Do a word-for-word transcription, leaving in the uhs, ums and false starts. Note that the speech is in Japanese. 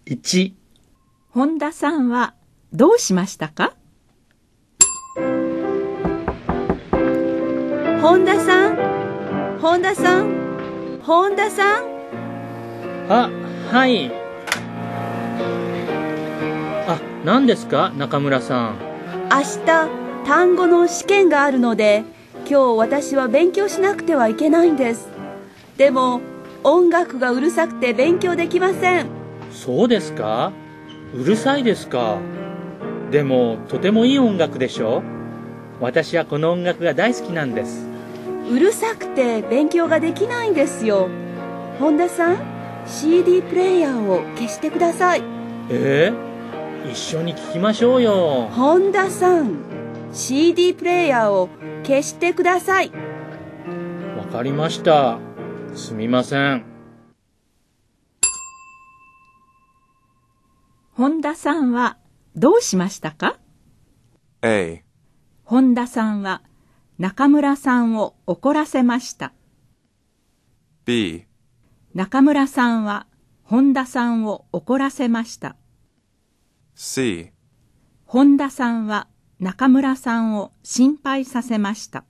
いち、 本田さんはどうしましたか？ 本田さん、本田さん、本田さん。 あ、はい。あ、何ですか、中村さん。 明日、単語の試験があるので、今日私は勉強しなくてはいけないんです。でも、音楽がうるさくて勉強できません。 そうですか？うるさいですか？でも、とてもいい音楽でしょ？私はこの音楽が大好きなんです。 うるさくて勉強ができないんですよ。本田さん、シーディー プレイヤーを消してください。 えー、一緒に聴きましょうよ。 本田さん、シーディー プレイヤーを消してください。 わかりました。すみません。 本田さんはどうしましたか？ A、 本田さんは中村さんを怒らせました。 B、 中村さんは本田さんを怒らせました。 C、 本田さんは中村さんを心配させました。